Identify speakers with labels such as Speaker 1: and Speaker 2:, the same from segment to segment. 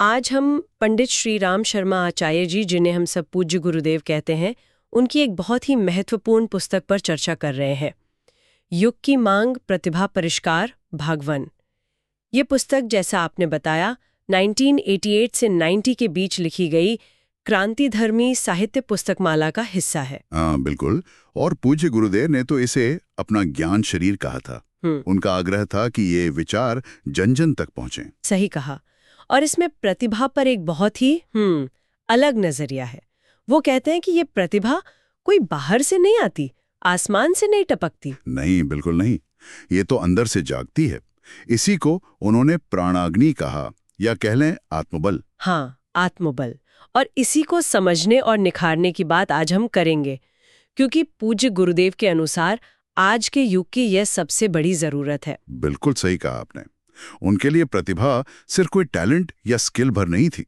Speaker 1: आज हम पंडित श्री राम शर्मा आचार्य जी, जिन्हें हम सब पूज्य गुरुदेव कहते हैं, उनकी एक बहुत ही महत्वपूर्ण पुस्तक पर चर्चा कर रहे हैं। युग की मांग, प्रतिभा परिष्कार, भाग 1। ये पुस्तक, जैसा आपने बताया, 1988 से 90 के बीच लिखी गई क्रांतिधर्मी साहित्य पुस्तकमाला का हिस्सा है।
Speaker 2: हाँ, बिल्कुल। और पूज्य गुरुदेव ने तो इसे अपना ज्ञान शरीर कहा था। उनका आग्रह था कि ये विचार जन जन तक पहुंचे।
Speaker 1: सही कहा। और इसमें प्रतिभा पर एक बहुत ही अलग नजरिया है। वो कहते हैं कि ये प्रतिभा कोई बाहर से नहीं आती, आसमान से नहीं टपकती।
Speaker 2: नहीं, बिल्कुल नहीं। ये तो अंदर से जागती है। इसी को उन्होंने प्राणाग्नि कहा, या कह लें आत्मबल।
Speaker 1: हाँ, आत्मबल। और इसी को समझने और निखारने की बात आज हम करेंगे, क्योंकि पूज्य गुरुदेव के अनुसार आज के युग की यह सबसे बड़ी जरूरत है।
Speaker 2: बिल्कुल सही कहा आपने। उनके लिए प्रतिभा सिर्फ कोई टैलेंट या स्किल भर नहीं थी।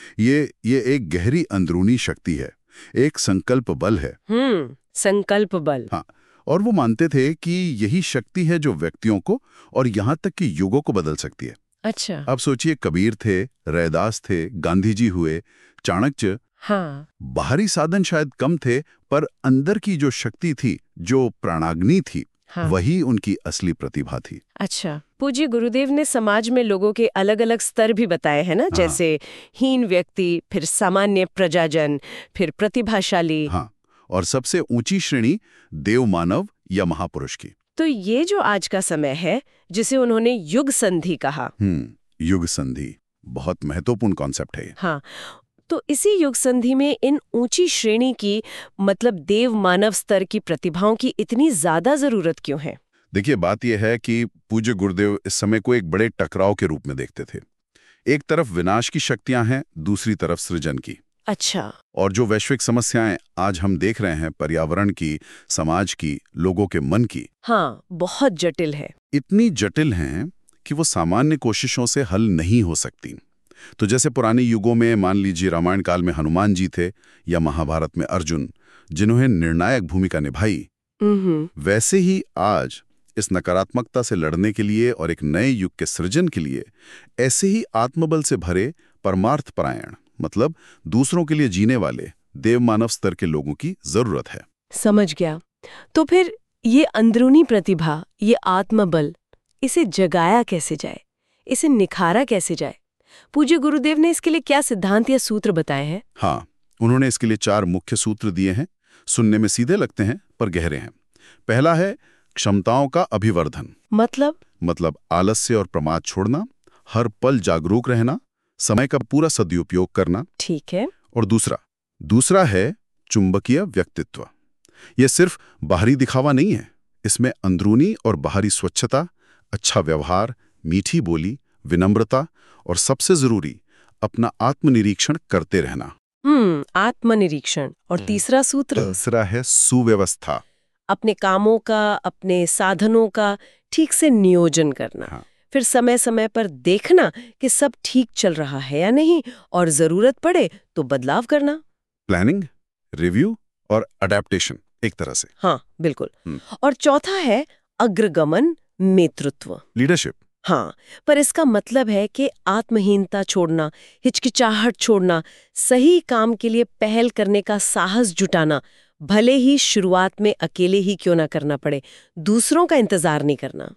Speaker 2: ये एक गहरी अंदरूनी शक्ति है, एक संकल्प बल है।
Speaker 1: संकल्प बल।
Speaker 2: हाँ, और वो मानते थे कि यही शक्ति है जो व्यक्तियों को और यहाँ तक कि युगों को बदल सकती है।
Speaker 1: अच्छा।
Speaker 2: अब सोचिए, कबीर थे, रैदास थे, गांधी जी हुए, चाणक्य।
Speaker 1: हाँ।
Speaker 2: बाहरी साधन शायद कम थे, पर अंदर की जो शक्ति थी, जो प्राणाग्नि थी,
Speaker 1: हाँ।
Speaker 2: वही उनकी असली प्रतिभा थी।
Speaker 1: अच्छा, पूज्य गुरुदेव ने समाज में लोगों के अलग अलग स्तर भी बताए हैं ना।
Speaker 2: हाँ।
Speaker 1: जैसे हीन व्यक्ति, फिर सामान्य प्रजाजन, फिर प्रतिभाशाली।
Speaker 2: हाँ, और सबसे ऊंची श्रेणी देव मानव या महापुरुष की।
Speaker 1: तो ये जो आज का समय है, जिसे उन्होंने युग संधि कहा।
Speaker 2: युग संधि बहुत महत्वपूर्ण कॉन्सेप्ट है।
Speaker 1: हाँ, तो इसी युग संधि में इन ऊंची श्रेणी की, मतलब देव मानव स्तर की प्रतिभाओं की इतनी ज्यादा जरूरत क्यों है?
Speaker 2: देखिए, बात यह है कि पूज्य गुरुदेव इस समय को एक बड़े टकराव के रूप में देखते थे। एक तरफ विनाश की शक्तियां हैं, दूसरी तरफ सृजन की।
Speaker 1: अच्छा।
Speaker 2: और जो वैश्विक समस्याएं आज हम देख रहे हैं, पर्यावरण की, समाज की, लोगों के मन की,
Speaker 1: हाँ, बहुत जटिल है।
Speaker 2: इतनी जटिल हैं कि वो सामान्य कोशिशों से हल नहीं हो सकती। तो जैसे पुराने युगों में मान लीजिए रामायण काल में हनुमान जी थे, या महाभारत में अर्जुन, जिन्होंने निर्णायक भूमिका निभाई, वैसे ही आज इस नकारात्मकता से लड़ने के लिए और एक नए युग के सृजन के लिए ऐसे ही आत्मबल से भरे परमार्थ परायण, मतलब दूसरों के लिए जीने वाले देव मानव स्तर के लोगों की जरूरत है।
Speaker 1: समझ गया। तो फिर ये अंदरूनी प्रतिभा, ये आत्मबल, इसे जगाया कैसे जाए, इसे निखारा कैसे जाए? पूज्य गुरुदेव ने इसके लिए क्या सिद्धांत या सूत्र बताए हैं?
Speaker 2: हाँ, उन्होंने इसके लिए 4 मुख्य सूत्र दिए हैं। सुनने में सीधे लगते हैं पर गहरे हैं। पहला है क्षमताओं का अभिवर्धन। मतलब आलस्य और प्रमाद छोड़ना, हर पल जागरूक रहना, समय का पूरा सदुपयोग करना।
Speaker 1: ठीक है।
Speaker 2: और दूसरा है चुंबकीय व्यक्तित्व। यह सिर्फ बाहरी दिखावा नहीं है, इसमें अंदरूनी और बाहरी स्वच्छता, अच्छा व्यवहार, मीठी बोली, विनम्रता और सबसे जरूरी अपना आत्मनिरीक्षण करते रहना।
Speaker 1: आत्मनिरीक्षण। और तीसरा सूत्र
Speaker 2: है सुव्यवस्था।
Speaker 1: अपने कामों का, अपने साधनों का ठीक से नियोजन करना।
Speaker 2: हाँ।
Speaker 1: फिर समय समय पर देखना कि सब ठीक चल रहा है या नहीं, और जरूरत पड़े तो बदलाव करना।
Speaker 2: प्लानिंग, रिव्यू और अडेप्टेशन एक तरह से।
Speaker 1: हाँ, बिल्कुल। और चौथा है अग्रगमन, नेतृत्व,
Speaker 2: लीडरशिप।
Speaker 1: हाँ, पर इसका मतलब है कि आत्महीनता छोड़ना, हिचकिचाहट छोड़ना, सही काम के लिए पहल करने का साहस जुटाना, भले ही शुरुआत में अकेले ही क्यों ना करना पड़े, दूसरों का इंतजार नहीं करना।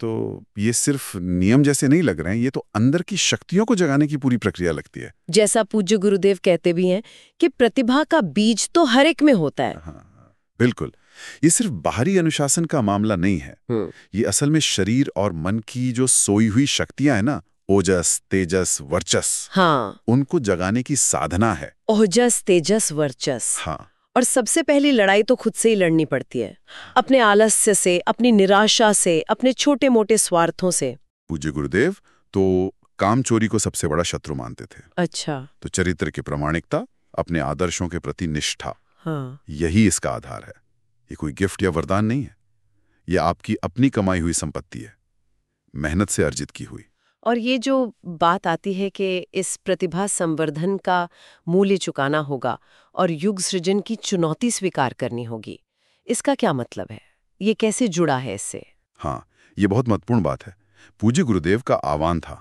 Speaker 2: ये सिर्फ नियम जैसे नहीं लग रहे हैं, ये तो अंदर की शक्तियों को जगाने की पूरी प्रक्रिया लगती है।
Speaker 1: जैसा पूज्य गुरुदेव कहते भी हैं कि प्रतिभा का बीज तो हर एक में होता है।
Speaker 2: हाँ, बिल्कुल। ये सिर्फ बाहरी अनुशासन का मामला नहीं है। ये असल में शरीर और मन की जो सोई हुई शक्तियां हैं ना, ओजस, तेजस, वर्चस,
Speaker 1: हाँ,
Speaker 2: उनको जगाने की साधना है।
Speaker 1: ओजस, तेजस, वर्चस।
Speaker 2: हाँ।
Speaker 1: और सबसे पहली लड़ाई तो खुद से ही लड़नी पड़ती है, अपने आलस्य से, अपनी निराशा से, अपने छोटे मोटे स्वार्थों से।
Speaker 2: पूज्य गुरुदेव तो काम चोरी को सबसे बड़ा शत्रु मानते थे।
Speaker 1: अच्छा।
Speaker 2: तो चरित्र की प्रामाणिकता, अपने आदर्शों के प्रति निष्ठा,
Speaker 1: हाँ,
Speaker 2: यही इसका आधार है। ये कोई गिफ्ट या वरदान नहीं है, ये आपकी अपनी कमाई हुई संपत्ति है, मेहनत से अर्जित की हुई।
Speaker 1: और ये जो बात आती है कि इस प्रतिभा संवर्धन का मूल्य चुकाना होगा और युग सृजन की चुनौती स्वीकार करनी होगी, इसका क्या मतलब है? ये कैसे जुड़ा है इससे?
Speaker 2: हाँ, ये बहुत महत्वपूर्ण बात है। पूज्य गुरुदेव का आह्वान था,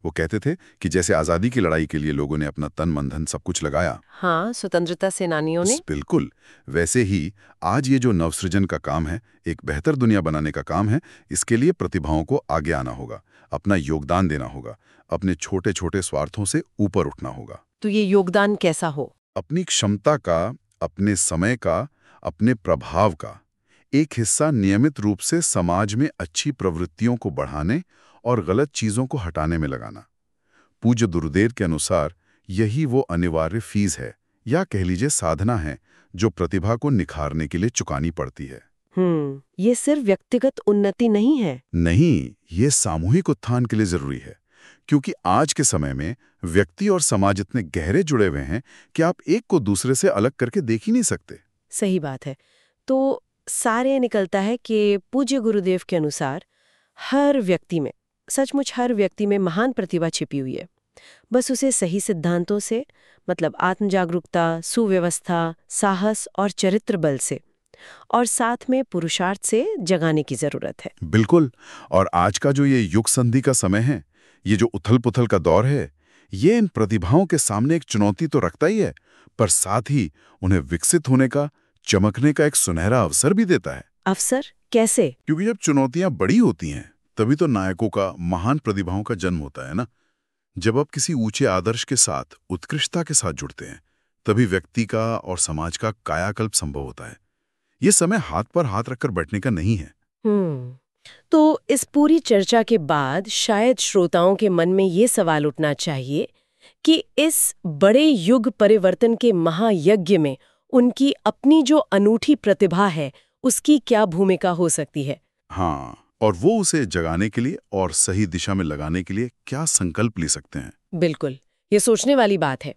Speaker 2: वो कहते थे कि जैसे आज़ादी की लड़ाई के लिए लोगों ने अपना तन मन धन सब कुछ लगाया,
Speaker 1: हाँ, स्वतंत्रता सेनानियों ने।
Speaker 2: बिल्कुल वैसे ही आज ये जो नवसृजन का काम है, एक बेहतर दुनिया बनाने का काम है, इसके लिए प्रतिभाओं को आगे आना होगा, अपना योगदान देना होगा, अपने छोटे छोटे स्वार्थों से ऊपर उठना होगा।
Speaker 1: तो ये योगदान कैसा हो?
Speaker 2: अपनी क्षमता का, अपने समय का, अपने प्रभाव का एक हिस्सा नियमित रूप से समाज में अच्छी प्रवृत्तियों को बढ़ाने और गलत चीजों को हटाने में लगाना। पूज्य गुरुदेव के अनुसार यही वो अनिवार्य फीस है, या कह लीजिए साधना है, जो प्रतिभा को निखारने के लिए चुकानी पड़ती है।
Speaker 1: ये सिर्फ व्यक्तिगत उन्नति नहीं है।
Speaker 2: नहीं, ये सामूहिक उत्थान के लिए जरूरी है, क्योंकि आज के समय में व्यक्ति और समाज इतने गहरे जुड़े हुए हैं कि आप एक को दूसरे से अलग करके देख ही नहीं सकते।
Speaker 1: सही बात है। तो सारे निकलता है कि पूज्य गुरुदेव के अनुसार हर व्यक्ति में, सचमुच हर व्यक्ति में महान प्रतिभा छिपी हुई है। बस उसे सही सिद्धांतों से, मतलब आत्म जागरूकता, सुव्यवस्था, साहस और चरित्र बल से, और साथ में पुरुषार्थ से जगाने की जरूरत है।
Speaker 2: बिल्कुल। और आज का जो ये युग संधि का समय है, ये जो उथल-पुथल का दौर है, ये इन प्रतिभाओं के सामने एक चुनौती तो रखता ही है, पर साथ ही उन्हें विकसित होने का, चमकने का एक सुनहरा अवसर भी देता है।
Speaker 1: अवसर कैसे?
Speaker 2: क्योंकि जब चुनौतियां बड़ी होती हैं, तभी तो नायकों का, महान प्रतिभाओं का जन्म होता है ना। जब आप किसी ऊंचे आदर्श के साथ, उत्कृष्टता के साथ जुड़ते हैं, तभी व्यक्ति का और समाज का कायाकल्प संभव होता है। ये समय हाथ पर हाथ रखकर बैठने का नहीं है।
Speaker 1: तो इस पूरी चर्चा के बाद शायद श्रोताओं के मन में ये सवाल उठना चाहिए कि इस बड़े युग परिवर्तन के महायज्ञ में उनकी अपनी जो अनूठी प्रतिभा है, उसकी क्या भूमिका हो सकती है?
Speaker 2: हाँ, और वो उसे जगाने के लिए और सही दिशा में लगाने के लिए क्या संकल्प ले सकते हैं।
Speaker 1: बिल्कुल, ये सोचने वाली बात है।